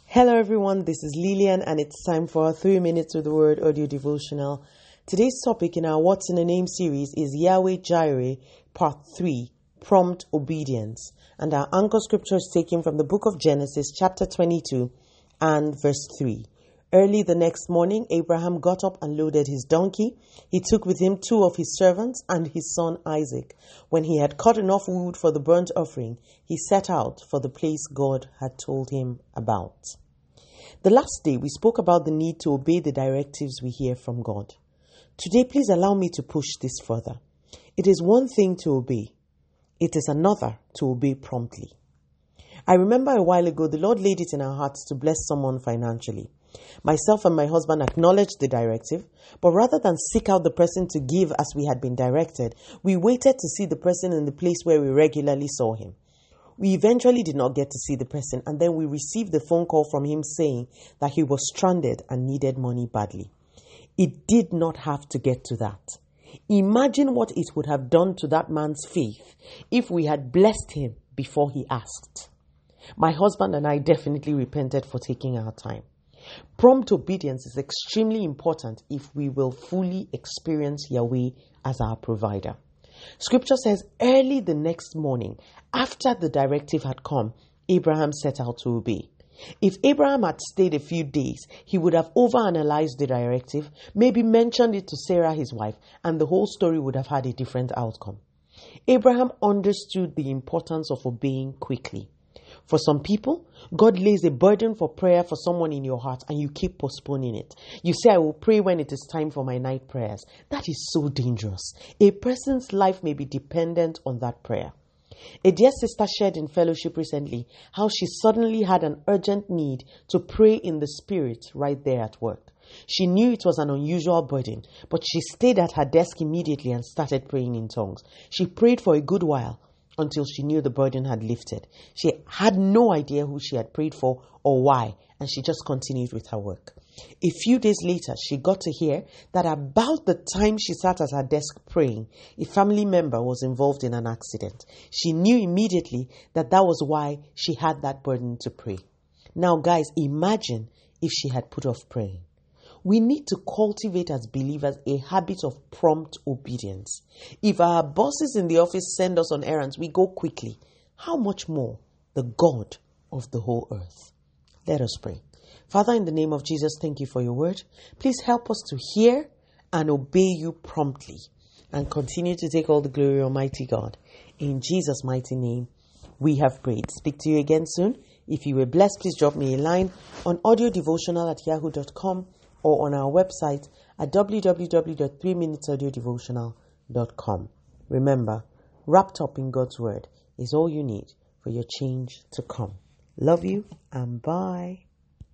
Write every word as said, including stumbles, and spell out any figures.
Hello everyone, this is Lillian and it's time for our three minutes with the word audio devotional. Today's topic in our What's in a Name series is Yahweh Jireh part three, Prompt Obedience. And our anchor scripture is taken from the book of Genesis chapter twenty-two and verse three. Early the next morning, Abraham got up and loaded his donkey. He took with him two of his servants and his son Isaac. When he had cut enough wood for the burnt offering, he set out for the place God had told him about. The last day, we spoke about the need to obey the directives we hear from God. Today, please allow me to push this further. It is one thing to obey. It is another to obey promptly. I remember a while ago, the Lord laid it in our hearts to bless someone financially. Myself and my husband acknowledged the directive, but rather than seek out the person to give as we had been directed, we waited to see the person in the place where we regularly saw him. We eventually did not get to see the person, and then we received a phone call from him saying that he was stranded and needed money badly. It did not have to get to that. Imagine what it would have done to that man's faith if we had blessed him before he asked. My husband and I definitely repented for taking our time. Prompt obedience is extremely important if we will fully experience Yahweh as our provider. Scripture says, early the next morning, after the directive had come, Abraham set out to obey. If Abraham had stayed a few days, he would have overanalyzed the directive, maybe mentioned it to Sarah, his wife, and the whole story would have had a different outcome. Abraham understood the importance of obeying quickly. For some people, God lays a burden for prayer for someone in your heart and you keep postponing it. You say, I will pray when it is time for my night prayers. That is so dangerous. A person's life may be dependent on that prayer. A dear sister shared in fellowship recently how she suddenly had an urgent need to pray in the spirit right there at work. She knew it was an unusual burden, but she stayed at her desk immediately and started praying in tongues. She prayed for a good while, until she knew the burden had lifted. She had no idea who she had prayed for or why, and she just continued with her work. A few days later, she got to hear that about the time she sat at her desk praying, a family member was involved in an accident. She knew immediately that that was why she had that burden to pray. Now, guys, imagine if she had put off praying. We need to cultivate as believers a habit of prompt obedience. If our bosses in the office send us on errands, we go quickly. How much more the God of the whole earth? Let us pray. Father, in the name of Jesus, thank you for your word. Please help us to hear and obey you promptly and continue to take all the glory, Almighty God. In Jesus' mighty name, we have prayed. Speak to you again soon. If you were blessed, please drop me a line on audiodevotional at yahoo dot com. or on our website at w w w dot three minutes audio devotional dot com. Remember, wrapped up in God's word is all you need for your change to come. Love you and bye.